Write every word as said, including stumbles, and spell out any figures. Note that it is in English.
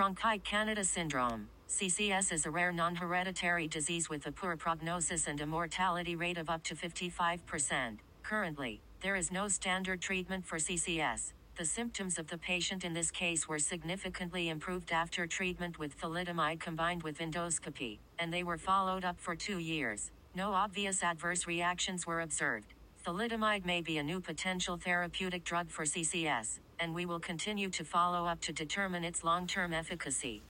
Cronkite Canada syndrome. C C S is a rare non-hereditary disease with a poor prognosis and a mortality rate of up to fifty-five percent. Currently, there is no standard treatment for C C S. The symptoms of the patient in this case were significantly improved after treatment with thalidomide combined with endoscopy, and they were followed up for two years. No obvious adverse reactions were observed. Thalidomide may be a new potential therapeutic drug for C C S, and we will continue to follow up to determine its long-term efficacy.